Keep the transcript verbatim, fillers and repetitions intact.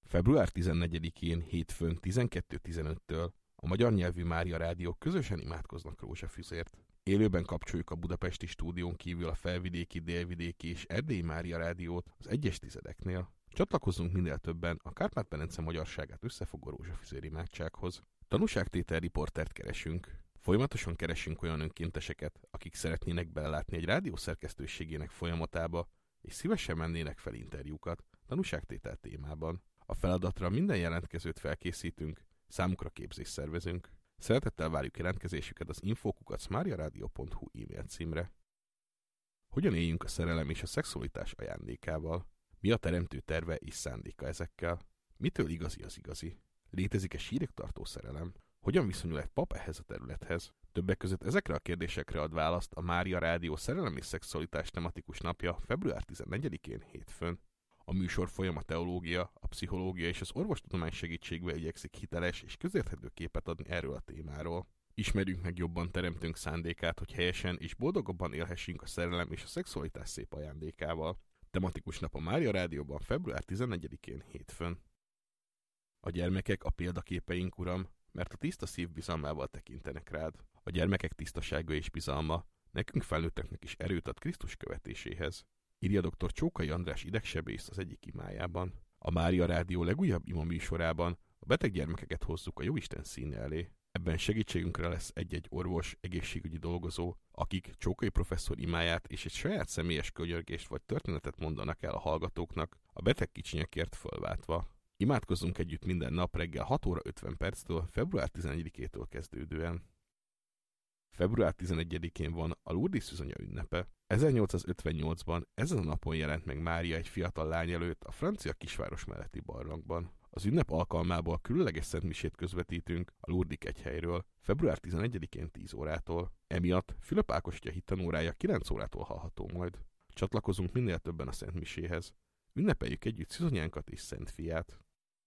február tizennegyedikén hétfőn tizenkettő tizenöttől a magyar nyelvű Mária Rádiók közösen imádkoznak rózsafüzért. Élőben kapcsoljuk a budapesti stúdión kívül a felvidéki, délvidéki és erdélyi Mária Rádiót az egyes tizedeknél. Csatlakozzunk minél többen a Kárpát-medence magyarságát összefogó rózsafüzér imádsághoz. Tanúságtétel riportert keresünk. Folyamatosan keresünk olyan önkénteseket, akik szeretnének belelátni egy rádió szerkesztőségének folyamatába, és szívesen mennének fel interjúkat tanúságtétel témában. A feladatra minden jelentkezőt felkészítünk, számukra képzést szervezünk. Szeretettel várjuk jelentkezésüket az info kukac mariaradio pont hu e-mail címre. Hogyan éljünk a szerelem és a szexualitás ajándékával? Mi a teremtő terve és szándéka ezekkel? Mitől igazi az igazi? Létezik-e sírigtartó szerelem? Hogyan viszonyul egy pap ehhez a területhez? Többek között ezekre a kérdésekre ad választ a Mária Rádió szerelem és szexualitás tematikus napja február tizennegyedikén hétfőn. A műsor folyam a teológia, a pszichológia és az orvostudomány segítségével igyekszik hiteles és közérthető képet adni erről a témáról. Ismerjünk meg jobban teremtőnk szándékát, hogy helyesen és boldogabban élhessünk a szerelem és a szexualitás szép ajándékával. Tematikus nap a Mária Rádióban február tizennegyedikén hétfőn. A gyermekek a példaképeink, Uram, mert a tiszta szív bizalmával tekintenek rád. A gyermekek tisztasága és bizalma nekünk felnőtteknek is erőt ad Krisztus követéséhez. Írja dr. Csókai András idegsebész az egyik imájában. A Mária Rádió legújabb ima műsorában a beteg gyermekeket hozzuk a Jóisten színe elé. Ebben segítségünkre lesz egy-egy orvos, egészségügyi dolgozó, akik Csókai professzor imáját és egy saját személyes könyörgést vagy történetet mondanak el a hallgatóknak, a beteg kicsinyekért fölváltva. Imádkozzunk együtt minden nap reggel hat óra ötven perctől február tizenegyedikétől kezdődően. február tizenegyedikén van a Lourdes Szűzonya ünnepe. ezernyolcszázötvennyolcban ezen a napon jelent meg Mária egy fiatal lány előtt a francia kisváros melletti barlangban. Az ünnep alkalmából különleges szentmisét közvetítünk a Lourdes kegyhelyről február tizenegyedikén tíz órától. Emiatt Fülöp Ákos atya hittanórája kilenc órától hallható majd. Csatlakozunk minél többen a szentmiséhez. Ünnepeljük együtt Szűzonyánkat és Szent Fiát.